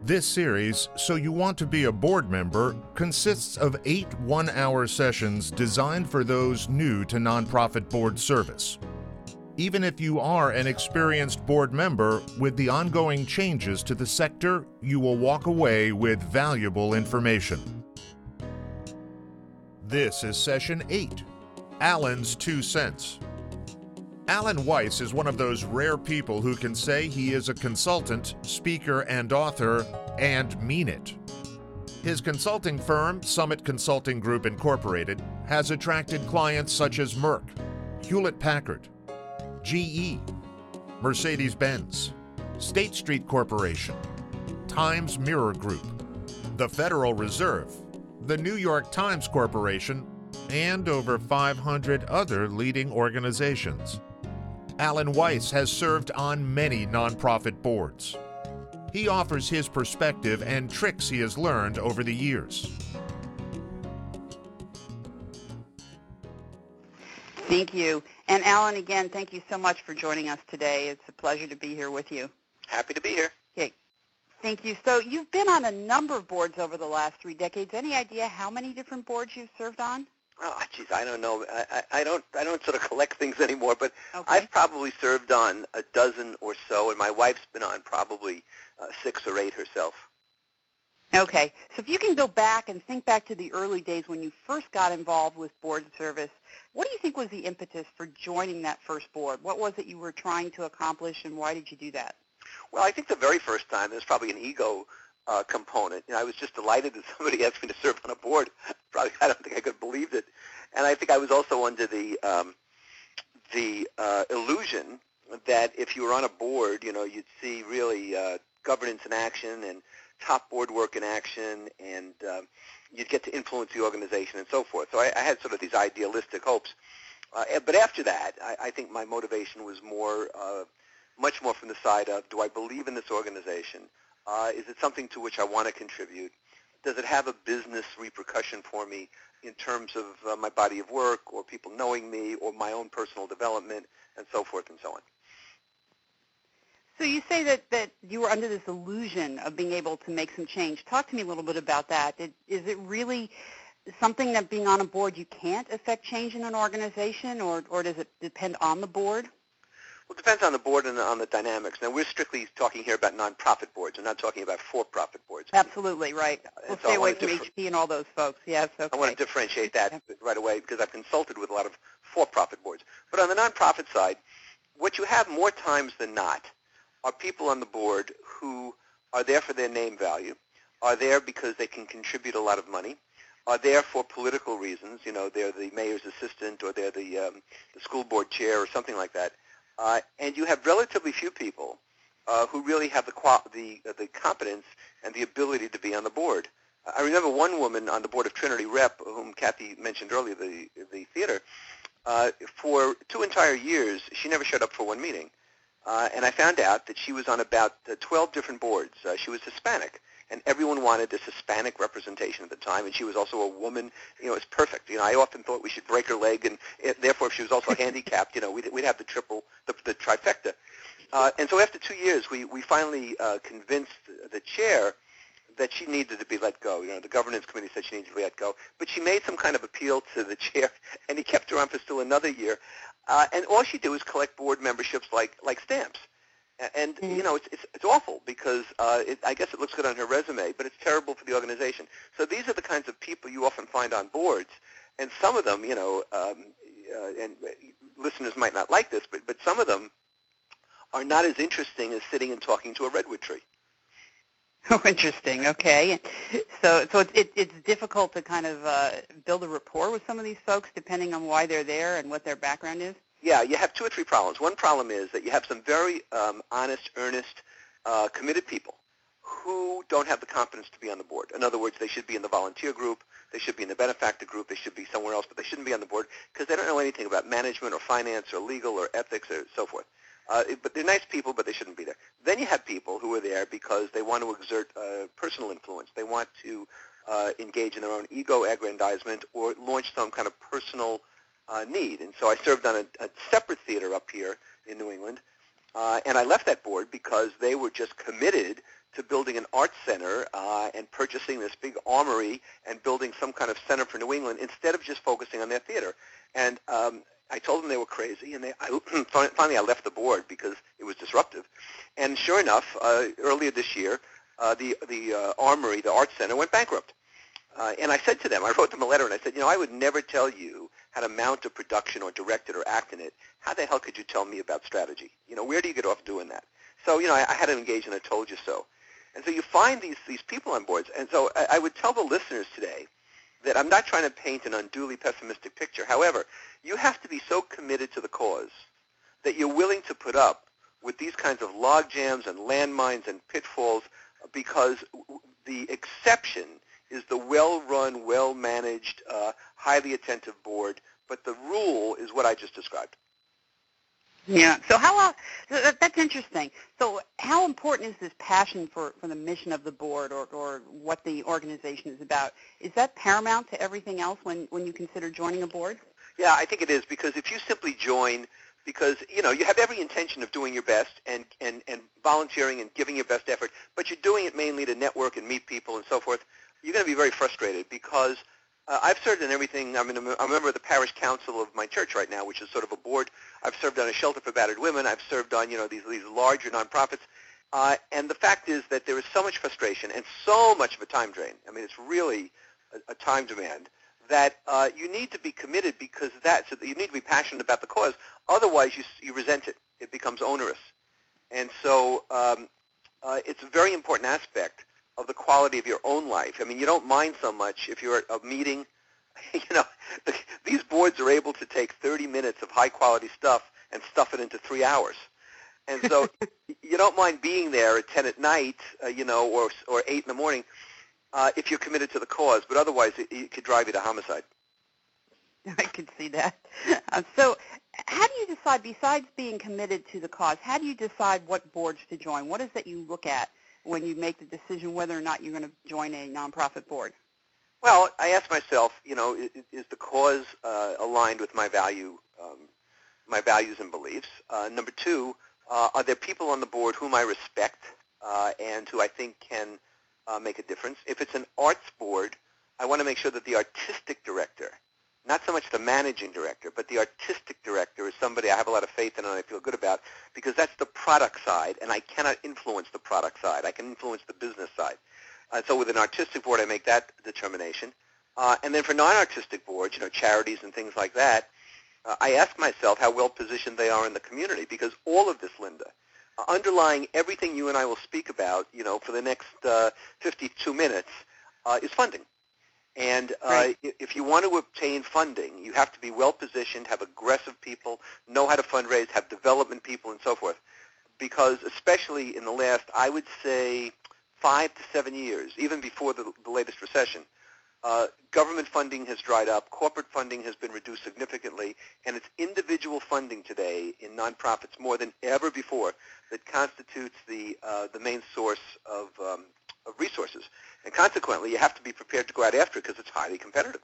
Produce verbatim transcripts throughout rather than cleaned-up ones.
This series, So You Want to Be a Board Member, consists of eight one-hour sessions designed for those new to nonprofit board service. Even if you are an experienced board member, with the ongoing changes to the sector, you will walk away with valuable information. This is Session eight, Alan's Two Cents. Alan Weiss is one of those rare people who can say he is a consultant, speaker, and author, and mean it. His consulting firm, Summit Consulting Group Incorporated, has attracted clients such as Merck, Hewlett-Packard, G E, Mercedes-Benz, State Street Corporation, Times Mirror Group, the Federal Reserve, the New York Times Corporation, and over five hundred other leading organizations. Alan Weiss has served on many nonprofit boards. He offers his perspective and tricks he has learned over the years. Thank you. And Alan, again, thank you so much for joining us today. It's a pleasure to be here with you. Happy to be here. Okay. Thank you. So you've been on a number of boards over the last three decades. Any idea how many different boards you've served on? Oh, geez, I don't know. I, I, I don't. I don't sort of collect things anymore. But Okay. I've probably served on a dozen or so, and my wife's been on probably uh, six or eight herself. Okay. So if you can go back and think back to the early days when you first got involved with board service, what do you think was the impetus for joining that first board? What was it you were trying to accomplish, and why did you do that? Well, I think the very first time there's probably an ego uh, component. You know, I was just delighted that somebody asked me to serve on a board. Probably, I don't think I could have believed it. And I think I was also under the um, the uh, illusion that if you were on a board, you know, you'd see really uh, governance in action and top board work in action, and um, you'd get to influence the organization and so forth. So I, I had sort of these idealistic hopes. Uh, but after that, I, I think my motivation was more, uh, much more from the side of, do I believe in this organization? Uh, is it something to which I want to contribute? Does it have a business repercussion for me in terms of uh, my body of work or people knowing me or my own personal development and so forth and so on? So you say that, that you were under this illusion of being able to make some change. Talk to me a little bit about that. It, is it really something that being on a board you can't affect change in an organization, or, or does it depend on the board? Well, it depends on the board and on the dynamics. Now, we're strictly talking here about nonprofit boards. We're not talking about for-profit boards. Absolutely, right. We'll so stay I away wanna from differ- H P and all those folks. Yes, okay. I want to differentiate that right away because I've consulted with a lot of for-profit boards. But on the nonprofit side, what you have more times than not are people on the board who are there for their name value, are there because they can contribute a lot of money, are there for political reasons. You know, they're the mayor's assistant or they're the, um, the school board chair or something like that. Uh, and you have relatively few people uh, who really have the, qual- the, uh, the competence and the ability to be on the board. I remember one woman on the board of Trinity Rep, whom Kathy mentioned earlier, the, the theater. Uh, for two entire years, she never showed up for one meeting. Uh, and I found out that she was on about uh, twelve different boards. Uh, she was Hispanic, and everyone wanted this Hispanic representation at the time, and she was also a woman. You know, it's perfect. You know, I often thought we should break her leg, and it, therefore if she was also handicapped, you know, we'd, we'd have the triple, the, the trifecta. Uh, and so after two years, we, we finally uh, convinced the chair that she needed to be let go. You know, the governance committee said she needed to be let go. But she made some kind of appeal to the chair, and he kept her on for still another year. Uh, and all she did was collect board memberships like like stamps. And, Mm-hmm. you know, it's, it's, it's awful because uh, it, I guess it looks good on her resume, but it's terrible for the organization. So these are the kinds of people you often find on boards. And some of them, you know, um, uh, and listeners might not like this, but, but some of them are not as interesting as sitting and talking to a redwood tree. Oh, interesting. Okay. So so it's, it, it's difficult to kind of uh, build a rapport with some of these folks depending on why they're there and what their background is? Yeah, you have two or three problems. One problem is that you have some very um, honest, earnest, uh, committed people who don't have the competence to be on the board. In other words, they should be in the volunteer group, they should be in the benefactor group, they should be somewhere else, but they shouldn't be on the board because they don't know anything about management or finance or legal or ethics or so forth. Uh, but they're nice people, but they shouldn't be there. Then you have people who are there because they want to exert uh, personal influence. They want to uh, engage in their own ego aggrandizement or launch some kind of personal uh, need. And so I served on a, a separate theater up here in New England, uh, and I left that board because they were just committed to building an arts center uh, and purchasing this big armory and building some kind of center for New England instead of just focusing on their theater. And um, I told them they were crazy, and they, I, finally I left the board because it was disruptive. And sure enough, uh, earlier this year, uh, the, the uh, armory, the arts center, went bankrupt. Uh, and I said to them, I wrote them a letter, and I said, you know, I would never tell you how to mount a production or direct it or act in it. How the hell could you tell me about strategy? You know, where do you get off doing that? So, you know, I, I had to engage in a told you so. And so you find these, these people on boards. And so I, I would tell the listeners today that I'm not trying to paint an unduly pessimistic picture. However, you have to be so committed to the cause that you're willing to put up with these kinds of log jams and landmines and pitfalls, because the exception is the well-run, well-managed, uh, highly attentive board, but the rule is what I just described. Yeah. So how uh, that, that's interesting. So how important is this passion for, for the mission of the board, or, or what the organization is about? Is that paramount to everything else when, when you consider joining a board? Yeah, I think it is, because if you simply join because, you know, you have every intention of doing your best and, and, and volunteering and giving your best effort, but you're doing it mainly to network and meet people and so forth, you're going to be very frustrated, because uh, I've served in everything. I mean, I'm a member of the parish council of my church right now, which is sort of a board. I've served on a shelter for battered women. I've served on, you know, these, these larger nonprofits. Uh, and the fact is that there is so much frustration and so much of a time drain. I mean, it's really a, a time demand that uh, you need to be committed, because that's, you need to be passionate about the cause. Otherwise, you, you resent it. It becomes onerous. And so um, uh, it's a very important aspect of the quality of your own life. I mean, you don't mind so much if you're at a meeting. You know, the, these boards are able to take thirty minutes of high-quality stuff and stuff it into three hours. And so you don't mind being there at ten at night, uh, you know, or or eight in the morning, uh, if you're committed to the cause. But otherwise, it, it could drive you to homicide. I could see that. Uh, so how do you decide, besides being committed to the cause, how do you decide what boards to join? What is it you look at when you make the decision whether or not you're going to join a nonprofit board? Well, I ask myself, you know, is, is the cause uh, aligned with my value, um, my values and beliefs? Uh, number two, uh, are there people on the board whom I respect uh, and who I think can uh, make a difference? If it's an arts board, I want to make sure that the artistic director, not so much the managing director, but the artistic director is somebody I have a lot of faith in and I feel good about, because that's the product side, and I cannot influence the product side. I can influence the business side. Uh, so with an artistic board, I make that determination. Uh, and then for non-artistic boards, you know, charities and things like that, uh, I ask myself how well positioned they are in the community, because all of this, Linda, uh, underlying everything you and I will speak about, you know, for the next uh, fifty-two minutes, uh, is funding. And uh, right. if you want to obtain funding, you have to be well-positioned, have aggressive people, know how to fundraise, have development people, and so forth. Because especially in the last, I would say, five to seven years, even before the, the latest recession, uh, government funding has dried up, corporate funding has been reduced significantly, and it's individual funding today in nonprofits more than ever before that constitutes the, uh, the main source of, um, of resources. And consequently, you have to be prepared to go out after it, because it's highly competitive.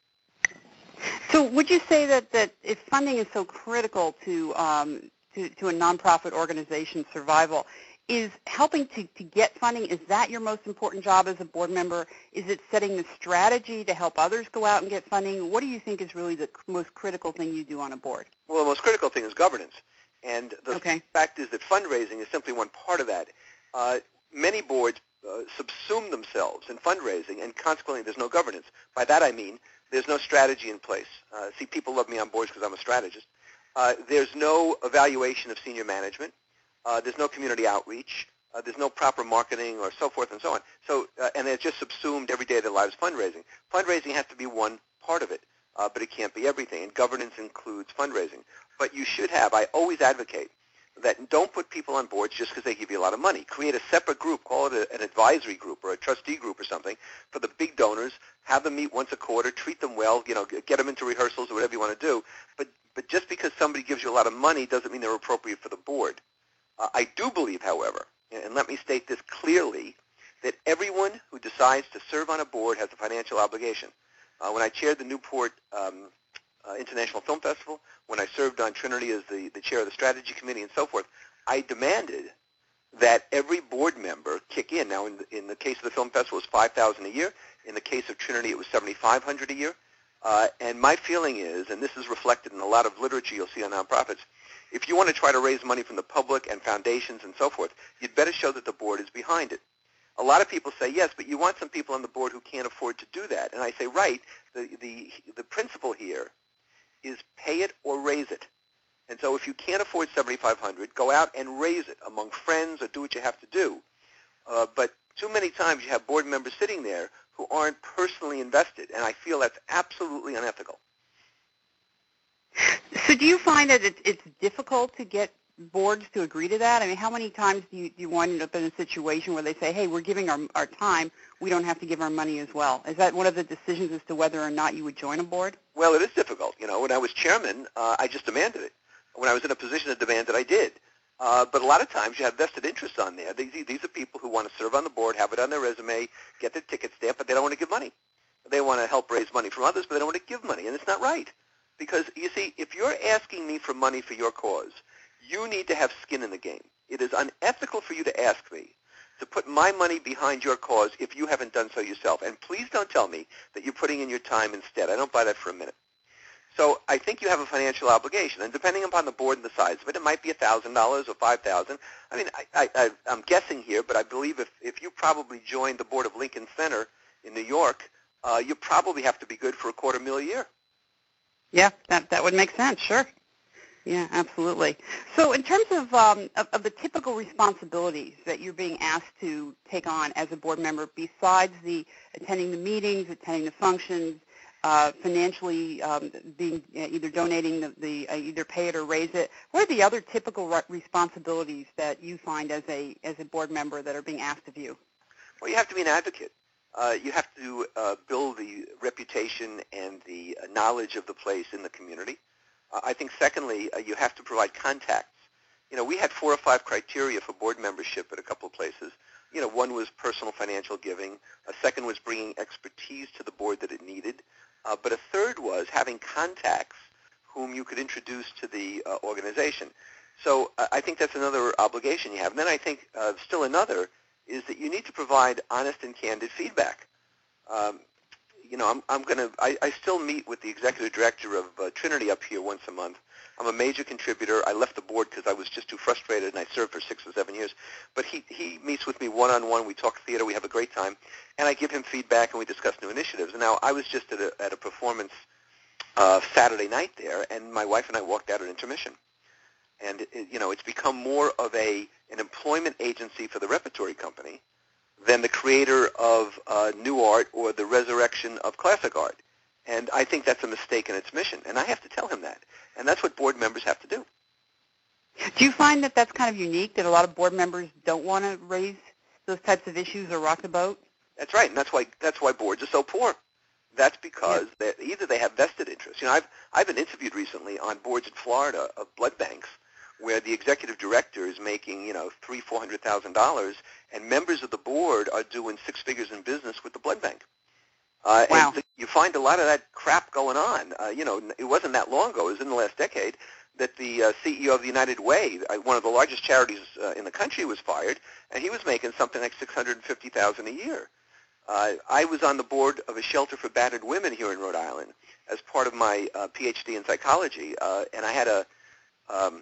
So would you say that, that if funding is so critical to, um, to, to a nonprofit organization's survival, is helping to, to get funding, is that your most important job as a board member? Is it setting the strategy to help others go out and get funding? What do you think is really the most critical thing you do on a board? Well, the most critical thing is governance. And the okay. fact is that fundraising is simply one part of that. Uh, many boards uh, subsume themselves in fundraising, and consequently there's no governance. By that I mean there's no strategy in place. Uh, see, people love me on boards because I'm a strategist. Uh, there's no evaluation of senior management. Uh, there's no community outreach. Uh, there's no proper marketing, or so forth and so on. So, uh, and it's just subsumed every day of their lives fundraising. Fundraising has to be one part of it, uh, but it can't be everything. And governance includes fundraising. But you should have, I always advocate that don't put people on boards just because they give you a lot of money. Create a separate group, call it a, an advisory group or a trustee group or something for the big donors. Have them meet once a quarter, treat them well, you know, get them into rehearsals or whatever you want to do. But, but just because somebody gives you a lot of money doesn't mean they're appropriate for the board. Uh, I do believe, however, and let me state this clearly, that everyone who decides to serve on a board has a financial obligation. Uh, when I chaired the Newport um, uh, International Film Festival, when I served on Trinity as the, the chair of the strategy committee and so forth, I demanded that every board member kick in. Now, in the, in the case of the film festival, it was five thousand dollars a year. In the case of Trinity, it was seventy-five hundred dollars a year. Uh, and my feeling is, and this is reflected in a lot of literature you'll see on nonprofits, if you want to try to raise money from the public and foundations and so forth, you'd better show that the board is behind it. A lot of people say, yes, but you want some people on the board who can't afford to do that. And I say, right, the, the, the principle here is pay it or raise it. And so if you can't afford seventy-five hundred dollars, go out and raise it among friends or do what you have to do. Uh, but too many times you have board members sitting there who aren't personally invested, and I feel that's absolutely unethical. So do you find that it's, it's difficult to get boards to agree to that? I mean, how many times do you, do you wind up in a situation where they say, hey, we're giving our, our time, we don't have to give our money as well? Is that one of the decisions as to whether or not you would join a board? Well, it is difficult. You know, when I was chairman, uh, I just demanded it. When I was in a position to demand it, I did. Uh, but a lot of times you have vested interests on there. These, these are people who want to serve on the board, have it on their resume, get their ticket stamp, but they don't want to give money. They want to help raise money from others, but they don't want to give money, and it's not right. Because, you see, if you're asking me for money for your cause, you need to have skin in the game. It is unethical for you to ask me to put my money behind your cause if you haven't done so yourself. And please don't tell me that you're putting in your time instead. I don't buy that for a minute. So I think you have a financial obligation, and depending upon the board and the size of it, it might be one thousand dollars or five thousand dollars. I mean, I, I, I'm guessing here, but I believe if, if you probably joined the board of Lincoln Center in New York, uh, you probably have to be good for a quarter mil a year. Yeah, that, that would make sense, sure. Yeah, absolutely. So in terms of, um, of, of the typical responsibilities that you're being asked to take on as a board member, besides the attending the meetings, attending the functions, uh, financially um, being uh, either donating the, the uh, either pay it or raise it, what are the other typical re- responsibilities that you find as a as a board member that are being asked of you? Well, you have to be an advocate. Uh, you have to uh, build the reputation and the uh, knowledge of the place in the community. Uh, I think, secondly, uh, you have to provide contacts. You know, we had four or five criteria for board membership at a couple of places. You know, one was personal financial giving. A second was bringing expertise to the board that it needed. Uh, but a third was having contacts whom you could introduce to the uh, organization. So uh, I think that's another obligation you have. And then I think uh, still another is that you need to provide honest and candid feedback. Um, you know, I'm, I'm going to, I, I still meet with the executive director of uh, Trinity up here once a month. I'm a major contributor. I left the board because I was just too frustrated, and I served for six or seven years. But he, he meets with me one-on-one. We talk theater. We have a great time. And I give him feedback, and we discuss new initiatives. And now, I was just at a, at a performance uh, Saturday night there, and my wife and I walked out at intermission. And, it, you know, it's become more of a an employment agency for the repertory company than the creator of uh, new art or the resurrection of classic art. And I think that's a mistake in its mission. And I have to tell him that. And that's what board members have to do. Do you find that that's kind of unique, that a lot of board members don't want to raise those types of issues or rock the boat? That's right. And that's why that's why boards are so poor. That's because yeah. they, either they have vested interests. You know, I've, I've been interviewed recently on boards in Florida of blood banks where the executive director is making, you know, three, four hundred thousand dollars, and members of the board are doing six figures in business with the blood bank. Uh, wow. And th- you find a lot of that crap going on. Uh, you know, it wasn't that long ago. It was in the last decade that the uh, C E O of the United Way, uh, one of the largest charities uh, in the country, was fired, and he was making something like six hundred fifty thousand dollars a year. Uh, I was on the board of a shelter for battered women here in Rhode Island as part of my uh, P H D in psychology, uh, and I had a um,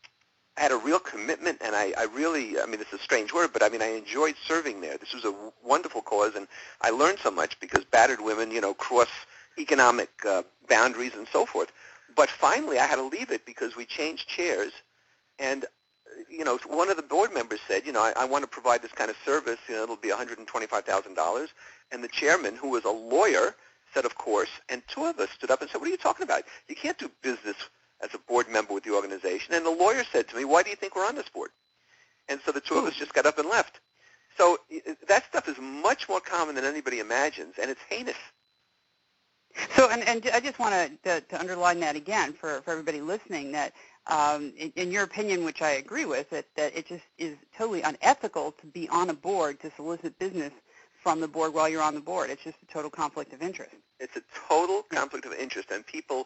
I had a real commitment, and I, I really, I mean, it's a strange word, but I mean, I enjoyed serving there. This was a w- wonderful cause, and I learned so much because battered women, you know, cross economic uh, boundaries and so forth. But finally, I had to leave it because we changed chairs, and, you know, one of the board members said, you know, I, I want to provide this kind of service, you know, it'll be one hundred twenty-five thousand dollars. And the chairman, who was a lawyer, said, of course, and two of us stood up and said, what are you talking about? You can't do business as a board member with the organization. And the lawyer said to me, why do you think we're on this board? And so the two of us just got up and left. So that stuff is much more common than anybody imagines, and it's heinous. So, and, and I just want to, to underline that again for, for everybody listening, that um, in, in your opinion, which I agree with, that, that it just is totally unethical to be on a board to solicit business from the board while you're on the board. It's just a total conflict of interest. It's a total conflict of interest, and people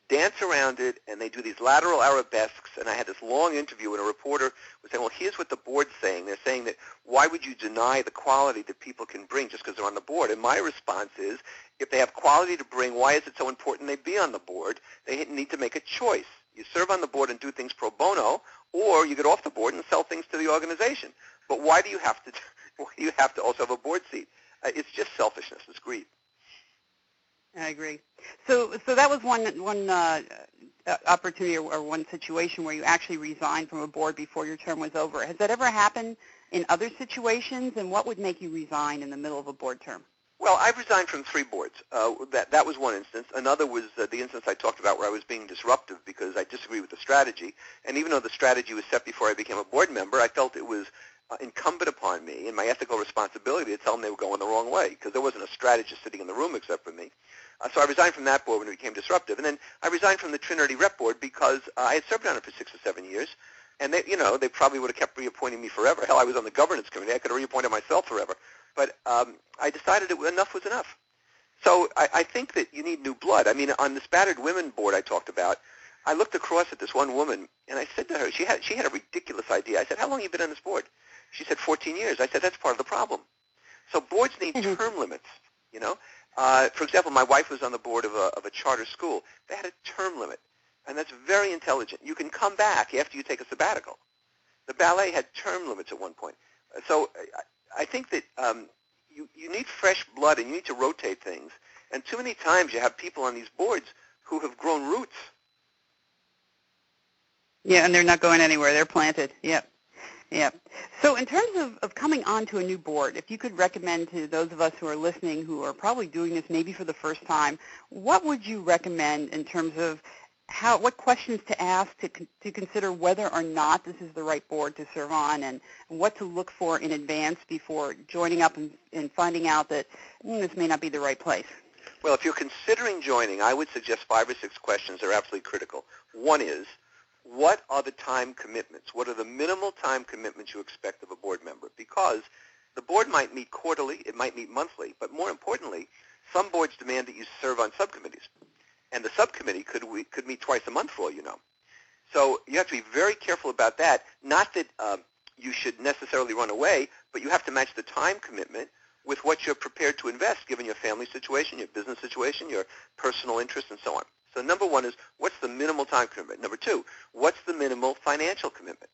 dance around it, and they do these lateral arabesques, and I had this long interview, and a reporter was saying, well, here's what the board's saying. They're saying that why would you deny the quality that people can bring just because they're on the board? And my response is, if they have quality to bring, why is it so important they be on the board? They need to make a choice. You serve on the board and do things pro bono, or you get off the board and sell things to the organization. But why do you have to, why do you have to also have a board seat? Uh, it's just selfishness. It's greed. I agree. So, so that was one one uh, opportunity or, or one situation where you actually resigned from a board before your term was over. Has that ever happened in other situations? And what would make you resign in the middle of a board term? Well, I've resigned from three boards. Uh, that that was one instance. Another was uh, the instance I talked about where I was being disruptive because I disagreed with the strategy. And even though the strategy was set before I became a board member, I felt it was uh, incumbent upon me and my ethical responsibility to tell them they were going the wrong way because there wasn't a strategist sitting in the room except for me. Uh, so I resigned from that board when it became disruptive. And then I resigned from the Trinity Rep Board because uh, I had served on it for six or seven years. And they, you know, they probably would have kept reappointing me forever. Hell, I was on the governance committee. I could have reappointed myself forever. But um, I decided it, enough was enough. So I, I think that you need new blood. I mean, on this battered women board I talked about, I looked across at this one woman, and I said to her, she had, she had a ridiculous idea. I said, how long have you been on this board? She said, fourteen years. I said, that's part of the problem. So boards need mm-hmm. term limits, you know. Uh, for example, my wife was on the board of a, of a charter school. They had a term limit, and that's very intelligent. You can come back after you take a sabbatical. The ballet had term limits at one point. So I, I think that um, you, you need fresh blood, and you need to rotate things. And too many times you have people on these boards who have grown roots. Yeah, and they're not going anywhere. They're planted. Yep. Yeah. So in terms of, of coming onto a new board, if you could recommend to those of us who are listening who are probably doing this maybe for the first time, what would you recommend in terms of how, what questions to ask to, to consider whether or not this is the right board to serve on, and what to look for in advance before joining up and, and finding out that mm, this may not be the right place? Well, if you're considering joining, I would suggest five or six questions that are absolutely critical. One is, what are the time commitments? What are the minimal time commitments you expect of a board member? Because the board might meet quarterly, it might meet monthly, but more importantly, some boards demand that you serve on subcommittees. And the subcommittee could, we, could meet twice a month for all you know. So you have to be very careful about that. Not that uh, you should necessarily run away, but you have to match the time commitment with what you're prepared to invest given your family situation, your business situation, your personal interests, and so on. So number one is, what's the minimal time commitment? Number two, what's the minimal financial commitment?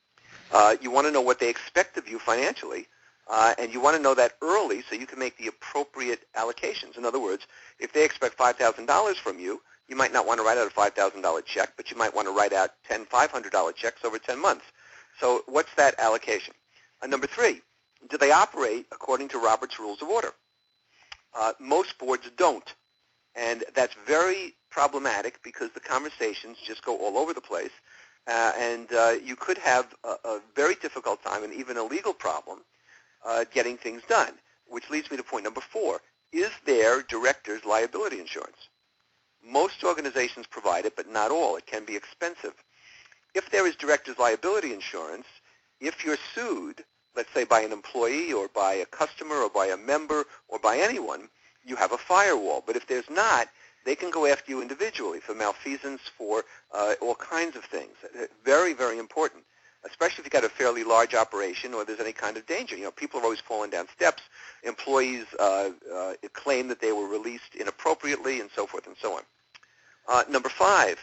Uh, you want to know what they expect of you financially, uh, and you want to know that early so you can make the appropriate allocations. In other words, if they expect five thousand dollars from you, you might not want to write out a five thousand dollars check, but you might want to write out ten five hundred dollars checks over ten months. So what's that allocation? Uh, number three, do they operate according to Robert's Rules of Order? Uh, most boards don't. And that's very problematic because the conversations just go all over the place. Uh, and uh, you could have a, a very difficult time and even a legal problem uh, getting things done, which leads me to point number four. Is there director's liability insurance? Most organizations provide it, but not all. It can be expensive. If there is director's liability insurance, if you're sued, let's say by an employee or by a customer or by a member or by anyone, you have a firewall. But if there's not, they can go after you individually for malfeasance, for uh, all kinds of things. Very, very important, especially if you've got a fairly large operation or there's any kind of danger. You know, people are always falling down steps. Employees uh, uh, claim that they were released inappropriately and so forth and so on. Uh, number five,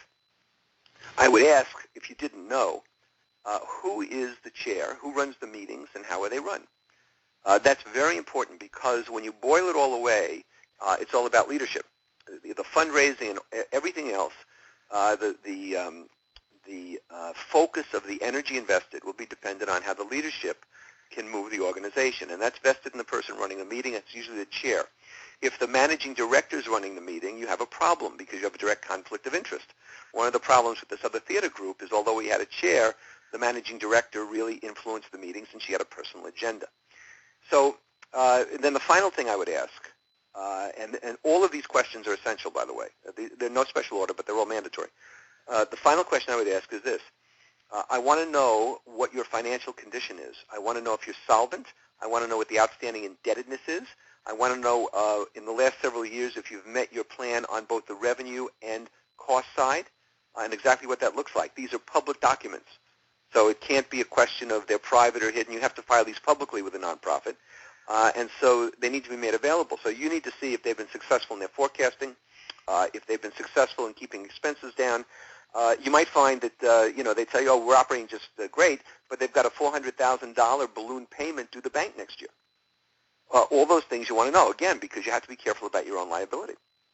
I would ask, if you didn't know, uh, who is the chair, who runs the meetings, and how are they run? Uh, that's very important because when you boil it all away, uh, it's all about leadership. The, the fundraising and everything else, uh, the, the, um, the uh, focus of the energy invested will be dependent on how the leadership can move the organization. And that's vested in the person running the meeting. It's usually the chair. If the managing director is running the meeting, you have a problem because you have a direct conflict of interest. One of the problems with this other theater group is although we had a chair, the managing director really influenced the meetings and she had a personal agenda. So uh, then the final thing I would ask, uh, and, and all of these questions are essential, by the way. They're no special order, but they're all mandatory. Uh, the final question I would ask is this. Uh, I want to know what your financial condition is. I want to know if you're solvent. I want to know what the outstanding indebtedness is. I want to know uh, in the last several years if you've met your plan on both the revenue and cost side uh, and exactly what that looks like. These are public documents. So it can't be a question of they're private or hidden. You have to file these publicly with a nonprofit. Uh, and so they need to be made available. So you need to see if they've been successful in their forecasting, uh, if they've been successful in keeping expenses down. Uh, you might find that, uh, you know, they tell you, oh, we're operating just uh, great, but they've got a four hundred thousand dollars balloon payment due the bank next year. Uh, all those things you want to know, again, because you have to be careful about your own liability.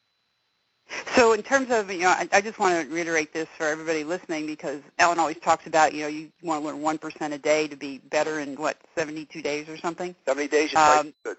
So in terms of, you know, I, I just want to reiterate this for everybody listening, because Ellen always talks about, you know, you want to learn one percent a day to be better in, what, seventy-two days or something? seventy days, you're um, good.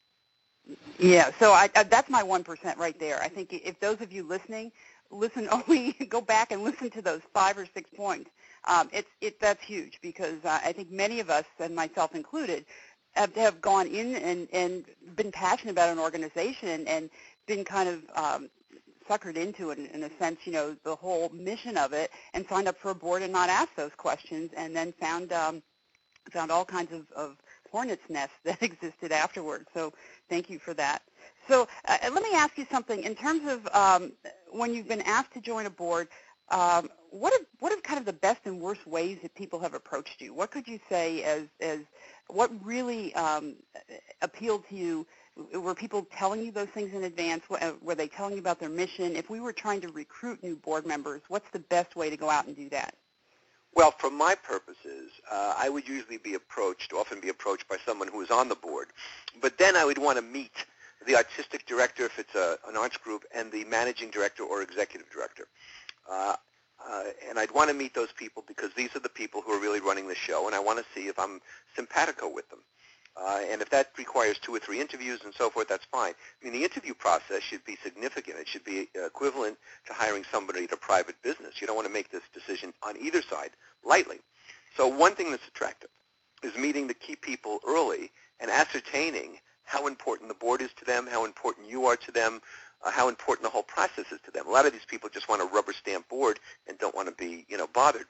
Yeah, so I, I, that's my one percent right there. I think if those of you listening, listen only, go back and listen to those five or six points. Um, it's, it, that's huge, because uh, I think many of us, and myself included, have, have gone in and, and been passionate about an organization and, and been kind of um, suckered into it in, in a sense, you know, the whole mission of it, and signed up for a board and not asked those questions, and then found um, found all kinds of, of hornet's nests that existed afterwards. So thank you for that. So uh, let me ask you something. In terms of um, when you've been asked to join a board, um, what are what are kind of the best and worst ways that people have approached you? What could you say as as what really um, appealed to you? Were people telling you those things in advance? Were they telling you about their mission? If we were trying to recruit new board members, what's the best way to go out and do that? Well, for my purposes, uh, I would usually be approached, often be approached by someone who is on the board. But then I would want to meet the artistic director, if it's a, an arts group, and the managing director or executive director. Uh, uh, and I'd want to meet those people because these are the people who are really running the show, and I want to see if I'm simpatico with them. Uh, and if that requires two or three interviews and so forth, that's fine. I mean, the interview process should be significant. It should be equivalent to hiring somebody at a private business. You don't want to make this decision on either side lightly. So one thing that's attractive is meeting the key people early and ascertaining how important the board is to them, how important you are to them, uh, how important the whole process is to them. A lot of these people just want a rubber stamp board and don't want to be, you know, bothered.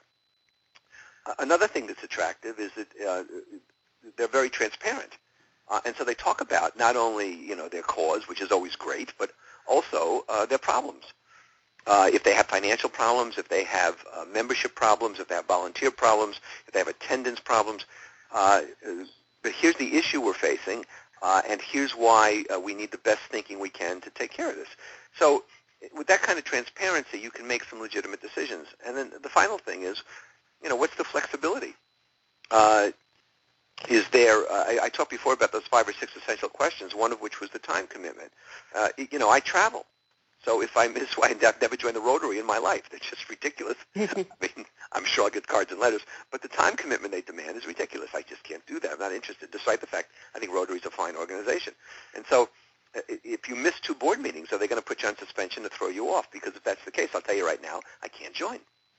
Uh, another thing that's attractive is that uh, they're very transparent. Uh, and so they talk about not only, you know, their cause, which is always great, but also uh, their problems. Uh, if they have financial problems, if they have uh, membership problems, if they have volunteer problems, if they have attendance problems. Uh, but here's the issue we're facing, uh, and here's why uh, we need the best thinking we can to take care of this. So with that kind of transparency, you can make some legitimate decisions. And then the final thing is, you know, what's the flexibility? Uh, Is there, uh, I, I talked before about those five or six essential questions, one of which was the time commitment. Uh, you know, I travel. So if I miss, I've never joined the Rotary in my life. That's just ridiculous. I mean, I'm sure I'll get cards and letters, but the time commitment they demand is ridiculous. I just can't do that. I'm not interested, despite the fact I think Rotary is a fine organization. And so uh, if you miss two board meetings, are they going to put you on suspension to throw you off? Because if that's the case, I'll tell you right now, I can't join.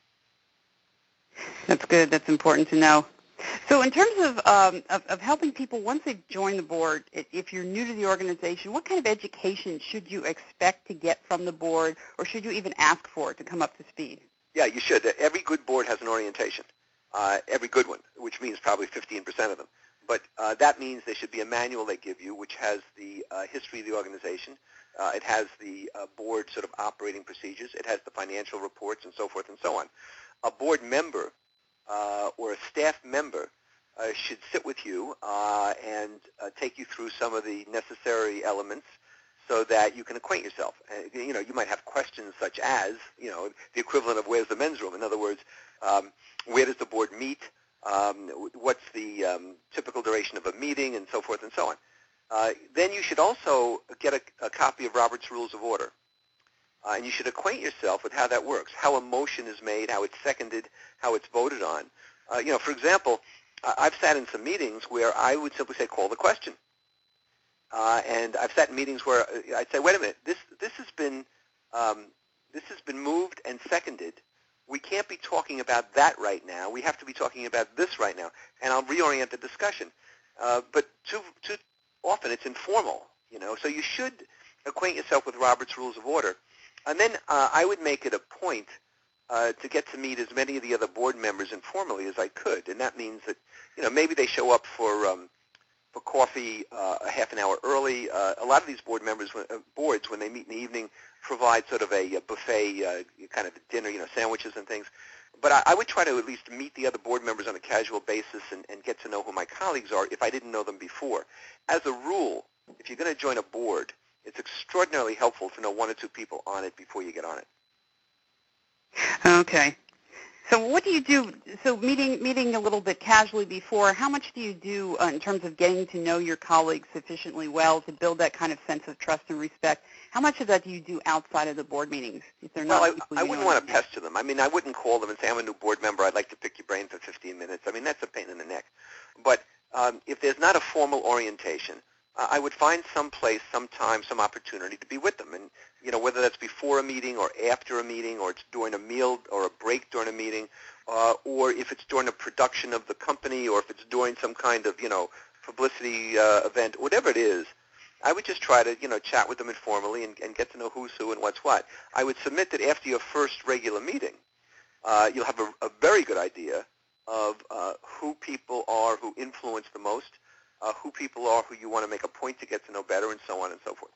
That's good. That's important to know. So in terms of, um, of, of helping people, once they've joined the board, if you're new to the organization, what kind of education should you expect to get from the board, or should you even ask for it to come up to speed? Yeah, you should. Every good board has an orientation, uh, every good one, which means probably fifteen percent of them. But uh, that means there should be a manual they give you, which has the uh, history of the organization. Uh, it has the uh, board sort of operating procedures. It has the financial reports and so forth and so on. A board member Uh, or a staff member uh, should sit with you uh, and uh, take you through some of the necessary elements so that you can acquaint yourself. Uh, you know, you might have questions such as, you know, the equivalent of where's the men's room? In other words, um, where does the board meet? Um, what's the um, typical duration of a meeting, and so forth and so on. Uh, then you should also get a, a copy of Robert's Rules of Order. Uh, and you should acquaint yourself with how that works, how a motion is made, how it's seconded, how it's voted on. Uh, you know, for example, I've sat in some meetings where I would simply say, call the question. Uh, and I've sat in meetings where I'd say, wait a minute, this, this, has been, um, this has been moved and seconded. We can't be talking about that right now. We have to be talking about this right now. And I'll reorient the discussion. Uh, but too, too often it's informal, you know, so you should acquaint yourself with Robert's Rules of Order. And then uh, I would make it a point uh, to get to meet as many of the other board members informally as I could. And that means that, you know, maybe they show up for um, for coffee uh, a half an hour early. Uh, a lot of these board members, uh, boards, when they meet in the evening, provide sort of a, a buffet uh, kind of dinner, you know, sandwiches and things. But I, I would try to at least meet the other board members on a casual basis and, and get to know who my colleagues are if I didn't know them before. As a rule, if you're going to join a board, it's extraordinarily helpful to know one or two people on it before you get on it. Okay. So what do you do? So meeting meeting a little bit casually before, how much do you do uh, in terms of getting to know your colleagues sufficiently well to build that kind of sense of trust and respect? How much of that do you do outside of the board meetings? If they're not well, people I, I you wouldn't know want to pester them. I mean, I wouldn't call them and say, I'm a new board member. I'd like to pick your brain for fifteen minutes. I mean, that's a pain in the neck. But um, if there's not a formal orientation, uh, I would find some place, some time, some opportunity to be with them. And, you know, whether that's before a meeting or after a meeting or it's during a meal or a break during a meeting, uh, or if it's during a production of the company or if it's during some kind of, you know, publicity uh, event, whatever it is, I would just try to, you know, chat with them informally and, and get to know who's who and what's what. I would submit that after your first regular meeting, uh, you'll have a, a very good idea of uh, who people are who influence the most, uh, who people are who you want to make a point to get to know better, and so on and so forth.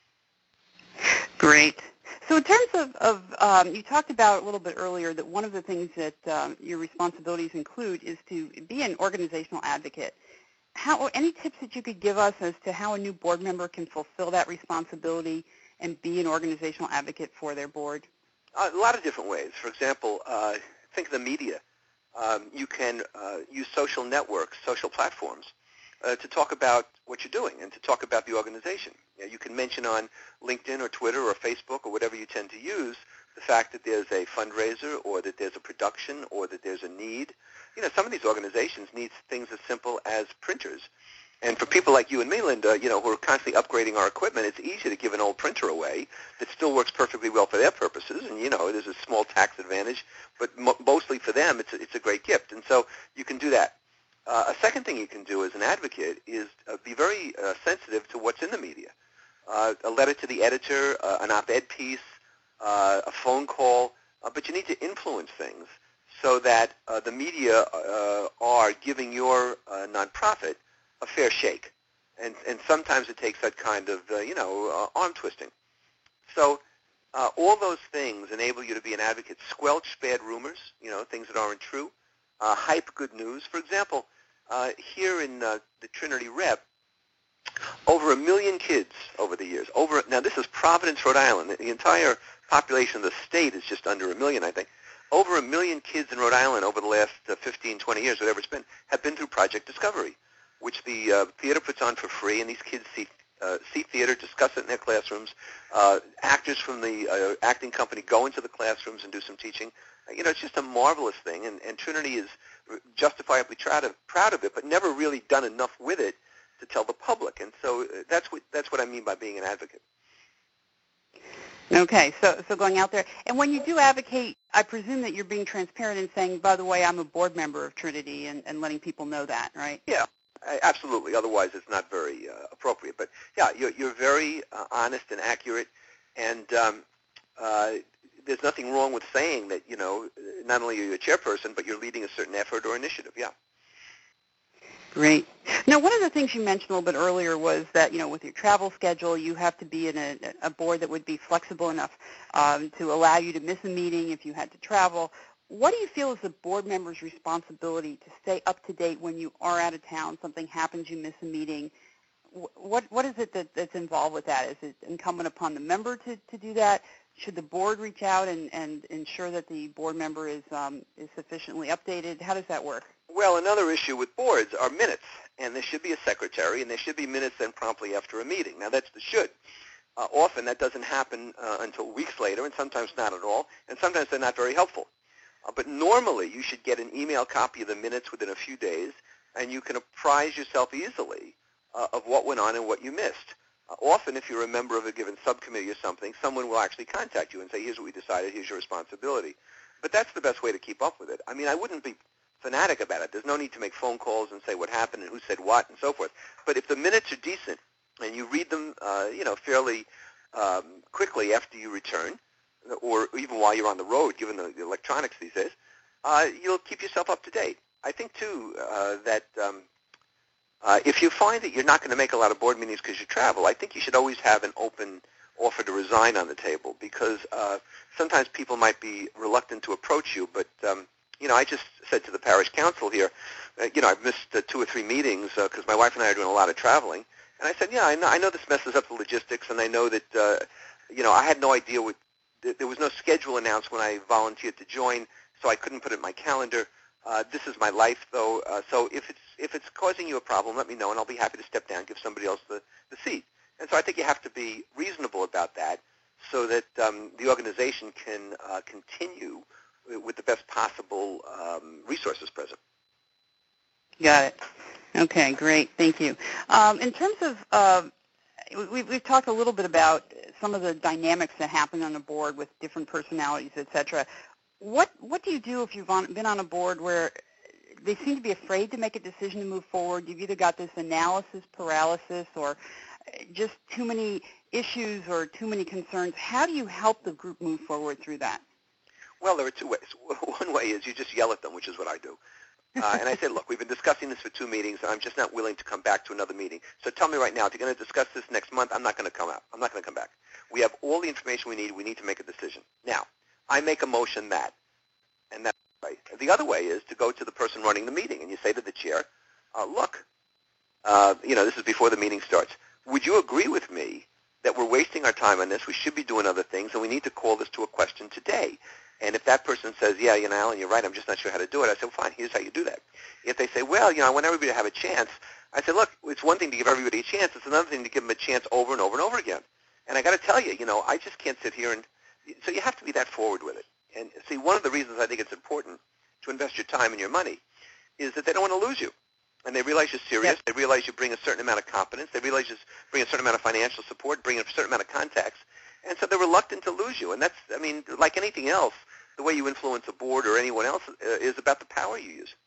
Great. So in terms of, of um, you talked about a little bit earlier that one of the things that um, your responsibilities include is to be an organizational advocate. How, any tips that you could give us as to how a new board member can fulfill that responsibility and be an organizational advocate for their board? Uh, a lot of different ways. For example, uh, think of the media. Um, you can uh, use social networks, social platforms, uh, to talk about what you're doing and to talk about the organization. You know, you can mention on LinkedIn or Twitter or Facebook or whatever you tend to use the fact that there's a fundraiser or that there's a production or that there's a need. You know, some of these organizations need things as simple as printers. And for people like you and me, Linda, you know, who are constantly upgrading our equipment, it's easy to give an old printer away that still works perfectly well for their purposes. And, you know, there's a small tax advantage, but mo- mostly for them, it's a, it's a great gift. And so you can do that. Uh, a second thing you can do as an advocate is uh, be very uh, sensitive to what's in the media. Uh, a letter to the editor, uh, an op-ed piece, uh, a phone call, uh, but you need to influence things so that uh, the media uh, are giving your uh, nonprofit a fair shake. And, and sometimes it takes that kind of, uh, you know, uh, arm twisting. So uh, all those things enable you to be an advocate. Squelch bad rumors, you know, things that aren't true. Uh, hype good news. For example, uh, here in uh, the Trinity Rep, over a million kids over the years. Over Now, this is Providence, Rhode Island. The entire population of the state is just under a million, I think. Over a million kids in Rhode Island over the last uh, fifteen, twenty years, whatever it's been, have been through Project Discovery, which the uh, theater puts on for free, and these kids see uh, see theater, discuss it in their classrooms. Uh, actors from the uh, acting company go into the classrooms and do some teaching. Uh, you know, it's just a marvelous thing, and, and Trinity is justifiably proud of, proud of it, but never really done enough with it to tell the public. And so uh, that's what that's what I mean by being an advocate. Okay, so so going out there. And when you do advocate, I presume that you're being transparent and saying, by the way, I'm a board member of Trinity, and, and letting people know that, right? Yeah, absolutely. Otherwise, it's not very uh, appropriate. But, yeah, you're, you're very uh, honest and accurate, and um, uh, there's nothing wrong with saying that, you know, not only are you a chairperson, but you're leading a certain effort or initiative, yeah. Great. Now, one of the things you mentioned a little bit earlier was that, you know, with your travel schedule, you have to be in a, a board that would be flexible enough um, to allow you to miss a meeting if you had to travel. What do you feel is the board member's responsibility to stay up to date when you are out of town, something happens, you miss a meeting? What What is it that, that's involved with that? Is it incumbent upon the member to, to do that? Should the board reach out and, and ensure that the board member is um, is sufficiently updated? How does that work? Well, another issue with boards are minutes, and there should be a secretary, and there should be minutes then promptly after a meeting. Now, that's the should. Uh, often that doesn't happen uh, until weeks later, and sometimes not at all, and sometimes they're not very helpful. Uh, but normally, you should get an email copy of the minutes within a few days, and you can apprise yourself easily uh, of what went on and what you missed. Uh, often, if you're a member of a given subcommittee or something, someone will actually contact you and say, here's what we decided, here's your responsibility. But that's the best way to keep up with it. I mean, I wouldn't be fanatic about it. There's no need to make phone calls and say what happened and who said what and so forth. But if the minutes are decent and you read them, uh, you know, fairly um, quickly after you return, or even while you're on the road, given the, the electronics these days, uh, you'll keep yourself up to date. I think, too, uh, that um, uh, if you find that you're not going to make a lot of board meetings because you travel, I think you should always have an open offer to resign on the table, because uh, sometimes people might be reluctant to approach you, but um, you know, I just said to the parish council here, uh, you know, I've missed uh, two or three meetings because uh, my wife and I are doing a lot of traveling, and I said, yeah, I know, I know this messes up the logistics, and I know that, uh, you know, I had no idea what, th- there was no schedule announced when I volunteered to join, so I couldn't put it in my calendar. Uh, this is my life, though, uh, so if it's if it's causing you a problem, let me know, and I'll be happy to step down and give somebody else the, the seat. And so I think you have to be reasonable about that so that um, the organization can uh, continue with the best possible um, resources present. Got it. Okay, great. Thank you. Um, in terms of, uh, we, we've talked a little bit about some of the dynamics that happen on a board with different personalities, et cetera. What, what do you do if you've on, been on a board where they seem to be afraid to make a decision to move forward? You've either got this analysis paralysis or just too many issues or too many concerns. How do you help the group move forward through that? Well, there are two ways. One way is you just yell at them, which is what I do. Uh, and I say, look, we've been discussing this for two meetings, and I'm just not willing to come back to another meeting. So tell me right now, if you're going to discuss this next month, I'm not going to come out. I'm not going to come back. We have all the information we need. We need to make a decision. Now, I make a motion that, and that's right. The other way is to go to the person running the meeting, and you say to the chair, uh, look, uh, you know, this is before the meeting starts. Would you agree with me that we're wasting our time on this? We should be doing other things, and we need to call this to a question today. And if that person says, yeah, you know, Alan, you're right, I'm just not sure how to do it, I say, well, fine, here's how you do that. If they say, well, you know, I want everybody to have a chance, I say, look, it's one thing to give everybody a chance. It's another thing to give them a chance over and over and over again. And I got to tell you, you know, I just can't sit here and – so you have to be that forward with it. And see, one of the reasons I think it's important to invest your time and your money is that they don't want to lose you. And they realize you're serious. Yep. They realize you bring a certain amount of competence. They realize you bring a certain amount of financial support, bring a certain amount of contacts. And so they're reluctant to lose you. And that's, I mean, like anything else, the way you influence a board or anyone else uh, is about the power you use.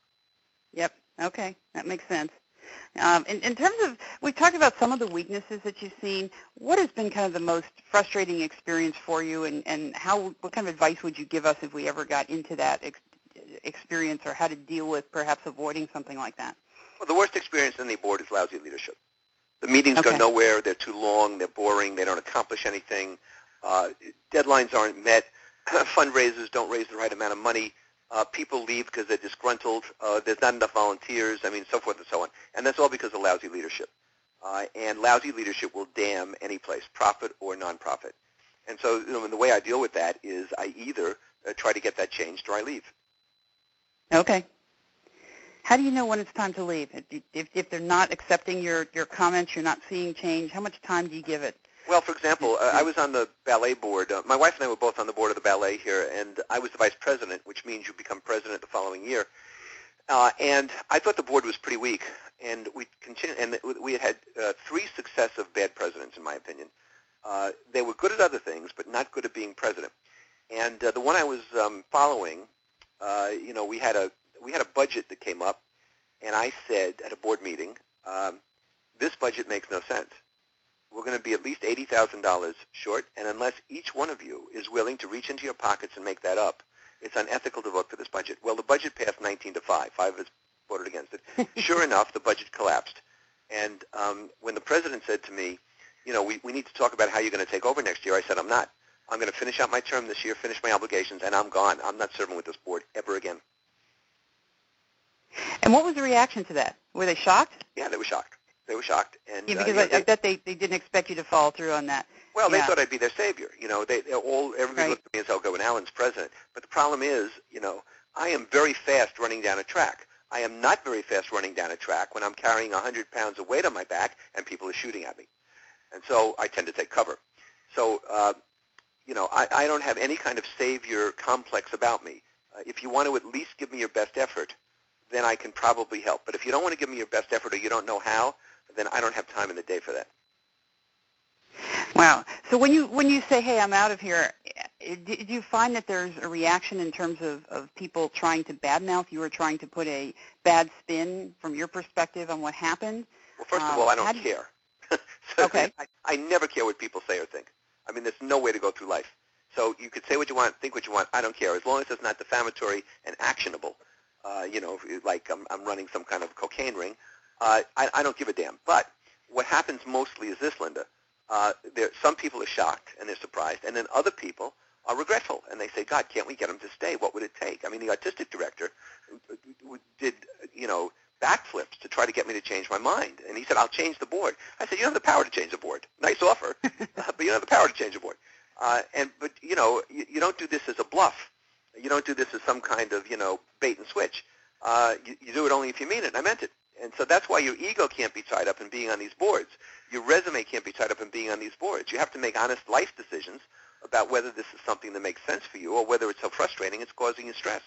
Yep. Okay. That makes sense. Um, in, in terms of, we've talked about some of the weaknesses that you've seen. What has been kind of the most frustrating experience for you, and, and how, what kind of advice would you give us if we ever got into that ex- experience, or how to deal with perhaps avoiding something like that? Well, the worst experience in the board is lousy leadership. The meetings okay. go nowhere. They're too long. They're boring. They don't accomplish anything. Uh, deadlines aren't met. Fundraisers don't raise the right amount of money. Uh, people leave because they're disgruntled. Uh, there's not enough volunteers. I mean, so forth and so on. And that's all because of lousy leadership. Uh, and lousy leadership will damn any place, profit or nonprofit. And so, you know, the way I deal with that is I either uh, try to get that changed or I leave. Okay. How do you know when it's time to leave? If, if they're not accepting your, your comments, you're not seeing change, how much time do you give it? Well, for example, uh, I was on the ballet board. Uh, my wife and I were both on the board of the ballet here, and I was the vice president, which means you become president the following year. Uh, and I thought the board was pretty weak, and we continue, and we had had uh, three successive bad presidents, in my opinion. Uh, they were good at other things, but not good at being president. And uh, the one I was um, following, uh, you know, we had a we had a budget that came up, and I said at a board meeting, um, this budget makes no sense. We're going to be at least eighty thousand dollars short, and unless each one of you is willing to reach into your pockets and make that up, it's unethical to vote for this budget. Well, the budget passed nineteen to five. Five of us voted against it. Sure enough, the budget collapsed. And um, when the president said to me, you know, we, we need to talk about how you're going to take over next year, I said, I'm not. I'm going to finish out my term this year, finish my obligations, and I'm gone. I'm not serving with this board ever again. And what was the reaction to that? Were they shocked? Yeah, they were shocked. They were shocked. And, yeah, uh, because you know, I, they, I bet they, they didn't expect you to follow through on that. Well, yeah. they thought I'd be their savior. You know, they, they all everybody right. looked at me and said, "Okay, when Alan's president." But the problem is, you know, I am very fast running down a track. I am not very fast running down a track when I'm carrying one hundred pounds of weight on my back and people are shooting at me. And so I tend to take cover. So, uh, you know, I, I don't have any kind of savior complex about me. Uh, if you want to at least give me your best effort, then I can probably help. But if you don't want to give me your best effort or you don't know how, then I don't have time in the day for that. Wow. So when you when you say, hey, I'm out of here, do you find that there's a reaction in terms of, of people trying to badmouth you or trying to put a bad spin from your perspective on what happened? Well, first of um, all, I don't do care. so okay. I, I never care what people say or think. I mean, there's no way to go through life. So you could say what you want, think what you want. I don't care. As long as it's not defamatory and actionable, uh, you know, like I'm, I'm running some kind of cocaine ring, uh, I, I don't give a damn. But what happens mostly is this, Linda. uh, there, some people are shocked and they're surprised, and then other people are regretful, and they say, God, can't we get him to stay? What would it take? I mean, the artistic director did, you know, backflips to try to get me to change my mind. And he said, I'll change the board. I said, you don't have the power to change the board. Nice offer, uh, but you don't have the power to change the board. Uh, and But, you know, you, you don't do this as a bluff. You don't do this as some kind of, you know, bait and switch. Uh, you, you do it only if you mean it, and I meant it. And so that's why your ego can't be tied up in being on these boards. Your resume can't be tied up in being on these boards. You have to make honest life decisions about whether this is something that makes sense for you or whether it's so frustrating it's causing you stress.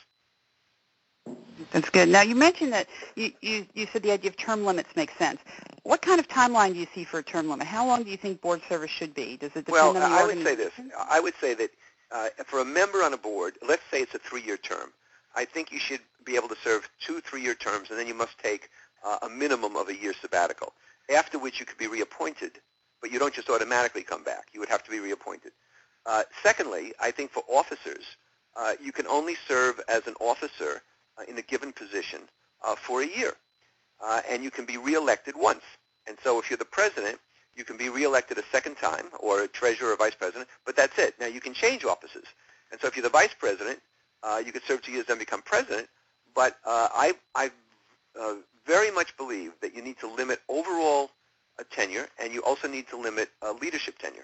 That's good. Now, you mentioned that you, you, you said the idea of term limits makes sense. What kind of timeline do you see for a term limit? How long do you think board service should be? Does it depend well, on the I organization? would say this. I would say that uh, for a member on a board, let's say it's a three-year term, I think you should be able to serve two three-year terms, and then you must take uh, a minimum of a year sabbatical, after which you could be reappointed, but you don't just automatically come back. You would have to be reappointed. Uh, secondly, I think for officers, uh, you can only serve as an officer uh, in a given position uh, for a year, uh, and you can be reelected once. And so if you're the president, you can be reelected a second time, or a treasurer or vice president, but that's it. Now, you can change offices. And so if you're the vice president, uh, you could serve two years then become president, but uh, I, I uh, very much believe that you need to limit overall uh, tenure, and you also need to limit uh, leadership tenure.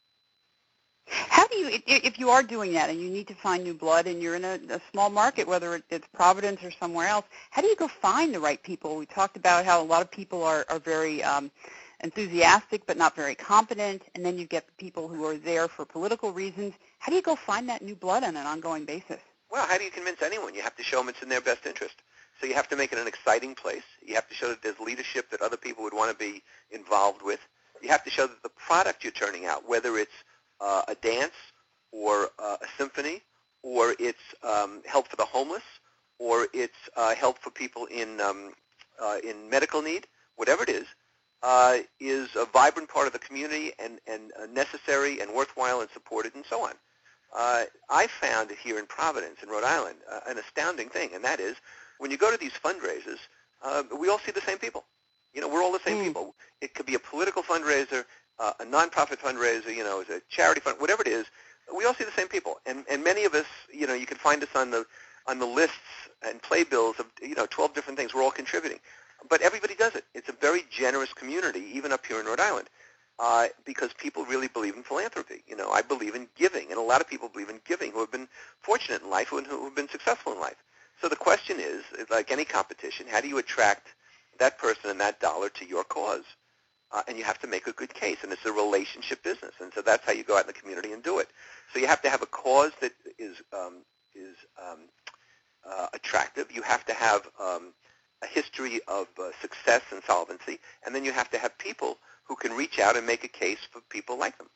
How do you, if you are doing that and you need to find new blood and you're in a, a small market, whether it's Providence or somewhere else, how do you go find the right people? We talked about how a lot of people are, are very um, enthusiastic but not very competent, and then you get people who are there for political reasons. How do you go find that new blood on an ongoing basis? Well, how do you convince anyone? You have to show them it's in their best interest. So you have to make it an exciting place. You have to show that there's leadership that other people would want to be involved with. You have to show that the product you're turning out, whether it's Uh, a dance or uh, a symphony, or it's um, help for the homeless, or it's uh, help for people in um, uh, in medical need, whatever it is, uh, is a vibrant part of the community and, and uh, necessary and worthwhile and supported and so on. Uh, I found here in Providence, in Rhode Island, uh, an astounding thing, and that is when you go to these fundraisers, uh, we all see the same people. You know, we're all the same mm. people. It could be a political fundraiser, Uh, a nonprofit fundraiser, you know, a charity fund, whatever it is, we all see the same people. And and many of us, you know, you can find us on the on the lists and playbills of, you know, twelve different things. We're all contributing. But everybody does it. It's a very generous community, even up here in Rhode Island, uh, because people really believe in philanthropy. You know, I believe in giving, and a lot of people believe in giving who have been fortunate in life and who have been successful in life. So the question is, like any competition, how do you attract that person and that dollar to your cause? Uh, and you have to make a good case, and it's a relationship business, and so that's how you go out in the community and do it. So you have to have a cause that is um, is um, uh, attractive. You have to have um, a history of uh, success and solvency, and then you have to have people who can reach out and make a case for people like them.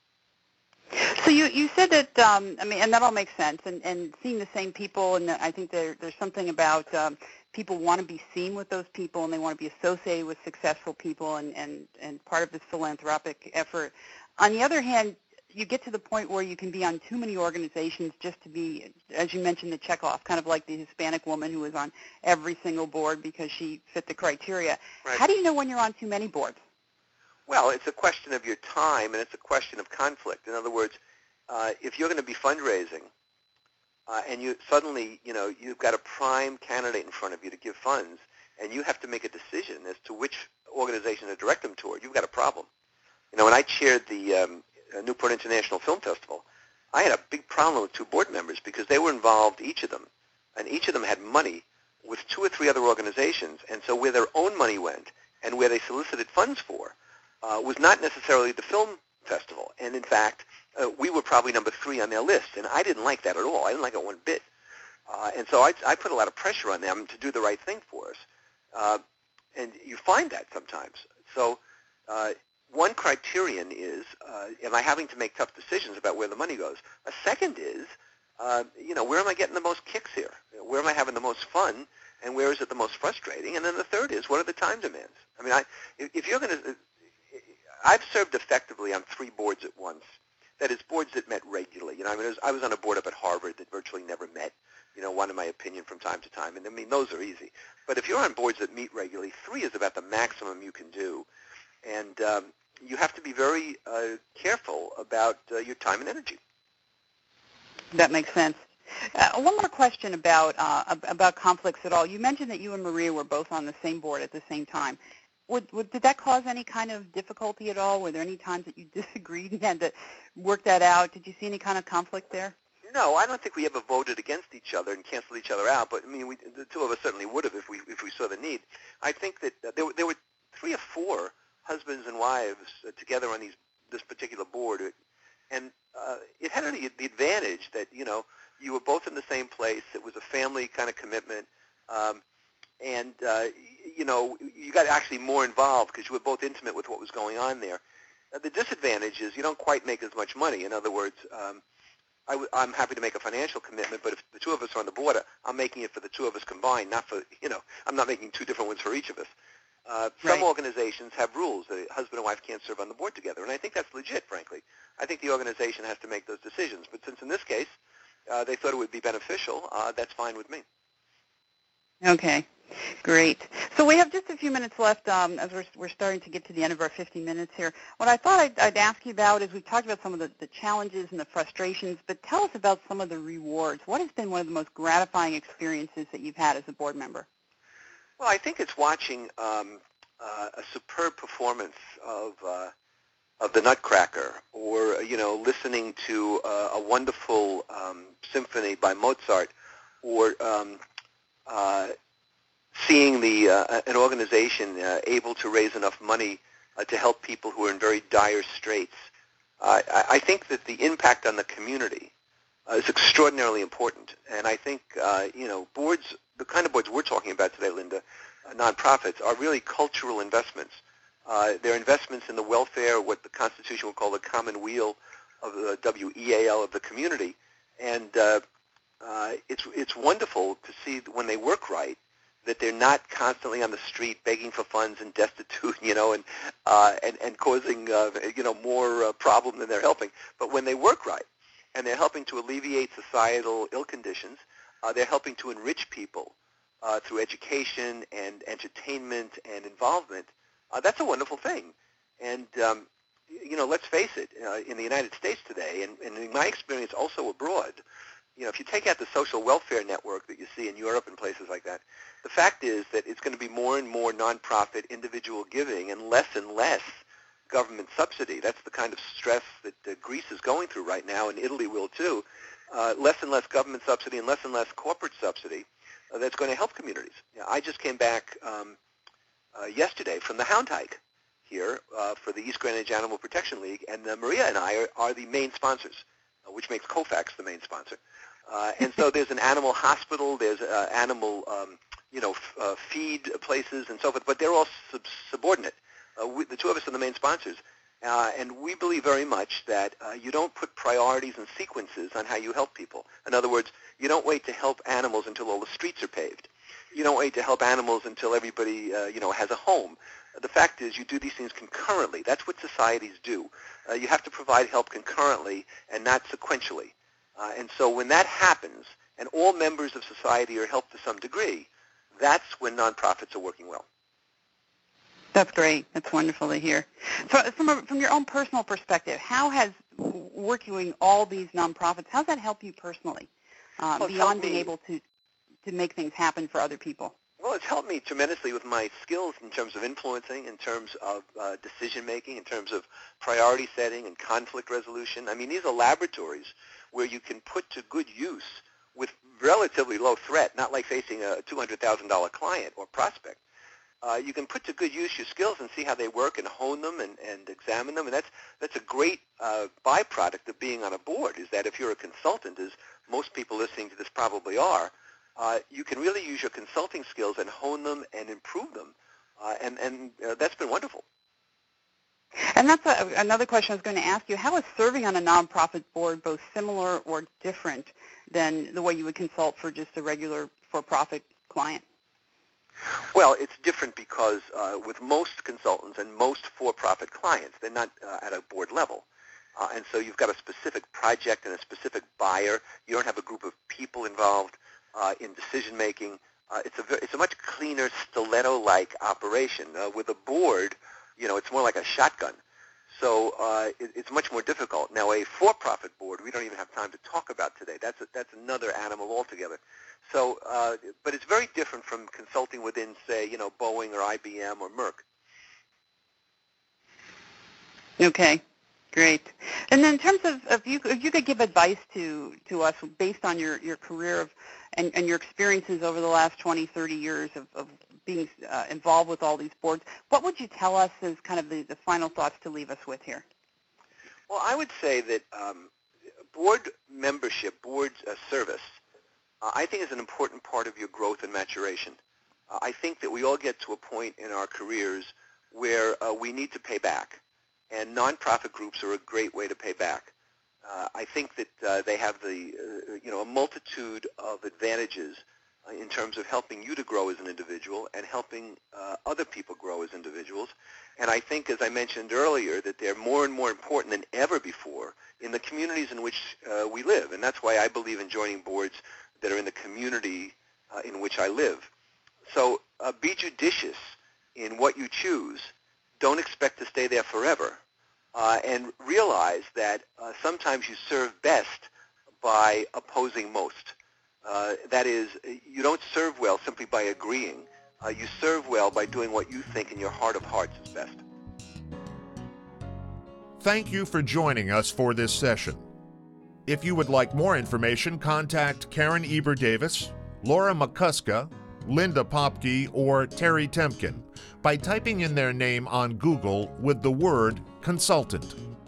So you, you said that, um, I mean, and that all makes sense, and, and seeing the same people, and I think there, there's something about um, people want to be seen with those people, and they want to be associated with successful people, and, and, and part of this philanthropic effort. On the other hand, you get to the point where you can be on too many organizations just to be, as you mentioned, the checkoff, kind of like the Hispanic woman who was on every single board because she fit the criteria. Right. How do you know when you're on too many boards? Well, it's a question of your time, and it's a question of conflict. In other words, uh, if you're going to be fundraising, uh, and you suddenly, you know, you've got a prime candidate in front of you to give funds, and you have to make a decision as to which organization to direct them toward, you've got a problem. You know, when I chaired the um, Newport International Film Festival, I had a big problem with two board members because they were involved, each of them, and each of them had money with two or three other organizations, and so where their own money went and where they solicited funds for uh, was not necessarily the film festival. And in fact, uh, we were probably number three on their list, and I didn't like that at all. I didn't like it one bit. Uh, and so I, I put a lot of pressure on them to do the right thing for us. Uh, and you find that sometimes. So uh, one criterion is, uh, am I having to make tough decisions about where the money goes? A second is, uh, you know, where am I getting the most kicks here? Where am I having the most fun? And where is it the most frustrating? And then the third is, what are the time demands? I mean, I, if, if you're going to, I've served effectively on three boards at once. That is, boards that met regularly. You know, I mean, it was, I was on a board up at Harvard that virtually never met, you know, wanted my opinion from time to time. And, I mean, those are easy. But if you're on boards that meet regularly, three is about the maximum you can do. And um, you have to be very uh, careful about uh, your time and energy. That makes sense. Uh, one more question about uh, about conflicts at all. You mentioned that you and Maria were both on the same board at the same time. Would, would, did that cause any kind of difficulty at all? Were there any times that you disagreed and had to work that out? Did you see any kind of conflict there? No, I don't think we ever voted against each other and canceled each other out. But I mean, we, the two of us certainly would have if we if we saw the need. I think that uh, there, there were three or four husbands and wives uh, together on these this particular board, and uh, it had the, the advantage that you know you were both in the same place. It was a family kind of commitment, um, and uh, you know you got actually more involved because you were both intimate with what was going on there. Uh, the disadvantage is you don't quite make as much money. In other words. Um, I w- I'm happy to make a financial commitment, but if the two of us are on the board, I'm making it for the two of us combined, not for, you know, I'm not making two different ones for each of us. Uh, Right. Some organizations have rules that a husband and wife can't serve on the board together, and I think that's legit, frankly. I think the organization has to make those decisions, but since in this case uh, they thought it would be beneficial, uh, that's fine with me. Okay, great. So we have just a few minutes left um, as we're, we're starting to get to the end of our fifty minutes here. What I thought I'd, I'd ask you about is we've talked about some of the, the challenges and the frustrations, but tell us about some of the rewards. What has been one of the most gratifying experiences that you've had as a board member? Well, I think it's watching um, uh, a superb performance of uh, of the Nutcracker, or you know, listening to uh, a wonderful um, symphony by Mozart, or um, uh, seeing the uh, an organization uh, able to raise enough money uh, to help people who are in very dire straits. Uh, I, I think that the impact on the community uh, is extraordinarily important, and I think uh, you know boards, the kind of boards we're talking about today, Linda, uh, nonprofits, are really cultural investments. Uh, they're investments in the welfare, what the Constitution would call the common weal of the W E A L of the community, and uh, uh, it's it's wonderful to see when they work right that they're not constantly on the street begging for funds and destitute, you know, and uh, and and causing uh, you know more uh, problem than they're helping. But when they work right and they're helping to alleviate societal ill conditions, uh, they're helping to enrich people uh, through education and entertainment and involvement. Uh, that's a wonderful thing. And, um, you know, let's face it, uh, in the United States today, and, and in my experience also abroad, you know, if you take out the social welfare network that you see in Europe and places like that, the fact is that it's going to be more and more nonprofit individual giving and less and less government subsidy. That's the kind of stress that uh, Greece is going through right now, and Italy will too. Uh, less and less government subsidy and less and less corporate subsidy uh, that's going to help communities. You know, I just came back um, uh, yesterday from the Hound Hike here uh, for the East Greenwich Animal Protection League, and uh, Maria and I are, are the main sponsors, uh, which makes Kofax the main sponsor. Uh, and so there's an animal hospital, there's uh, animal, um, you know, f- uh, feed places and so forth, but they're all sub- subordinate. Uh, we, the two of us are the main sponsors, uh, and we believe very much that uh, you don't put priorities and sequences on how you help people. In other words, you don't wait to help animals until all the streets are paved. You don't wait to help animals until everybody, uh, you know, has a home. The fact is you do these things concurrently. That's what societies do. Uh, you have to provide help concurrently and not sequentially. Uh, and so when that happens and all members of society are helped to some degree, that's when nonprofits are working well. That's great. That's wonderful to hear. So from, a, from your own personal perspective, how has working with all these nonprofits, how does that help you personally, uh, Well, it's beyond helped being me- able to, to make things happen for other people? Well, it's helped me tremendously with my skills in terms of influencing, in terms of uh, decision-making, in terms of priority setting and conflict resolution. I mean, these are laboratories where you can put to good use with relatively low threat, not like facing a two hundred thousand dollars client or prospect. Uh, you can put to good use your skills and see how they work and hone them and, and examine them. And that's that's a great uh, byproduct of being on a board, is that if you're a consultant, as most people listening to this probably are, uh, you can really use your consulting skills and hone them and improve them. Uh, and and uh, that's been wonderful. And that's a, another question I was going to ask you. How is serving on a nonprofit board both similar or different than the way you would consult for just a regular for-profit client? Well, it's different because uh, with most consultants and most for-profit clients, they're not uh, at a board level. Uh, and so you've got a specific project and a specific buyer. You don't have a group of people involved uh, in decision-making. Uh, it's, a, it's a much cleaner, stiletto-like operation. Uh, with a board, you know, it's more like a shotgun. So uh, it, it's much more difficult. Now, a for-profit board, we don't even have time to talk about today. That's a, that's another animal altogether. So, uh, but it's very different from consulting within, say, you know, Boeing or I B M or Merck. Okay, great. And then in terms of, if you, if you could give advice to, to us based on your, your career of, and, and your experiences over the last twenty, thirty years of, of being uh, involved with all these boards, what would you tell us as kind of the, the final thoughts to leave us with here? Well, I would say that um, board membership, board uh, service, uh, I think is an important part of your growth and maturation. Uh, I think that we all get to a point in our careers where uh, we need to pay back, and nonprofit groups are a great way to pay back. Uh, I think that uh, they have the, uh, you know, a multitude of advantages uh, in terms of helping you to grow as an individual and helping uh, other people grow as individuals. And I think, as I mentioned earlier, that they're more and more important than ever before in the communities in which uh, we live. And that's why I believe in joining boards that are in the community uh, in which I live. So uh, be judicious in what you choose. Don't expect to stay there forever. Uh, and realize that uh, sometimes you serve best by opposing most. Uh, that is, you don't serve well simply by agreeing. Uh, you serve well by doing what you think in your heart of hearts is best. Thank you for joining us for this session. If you would like more information, contact Karen Eber-Davis, Laura McCuska, Linda Popke, or Terry Temkin by typing in their name on Google with the word consultant.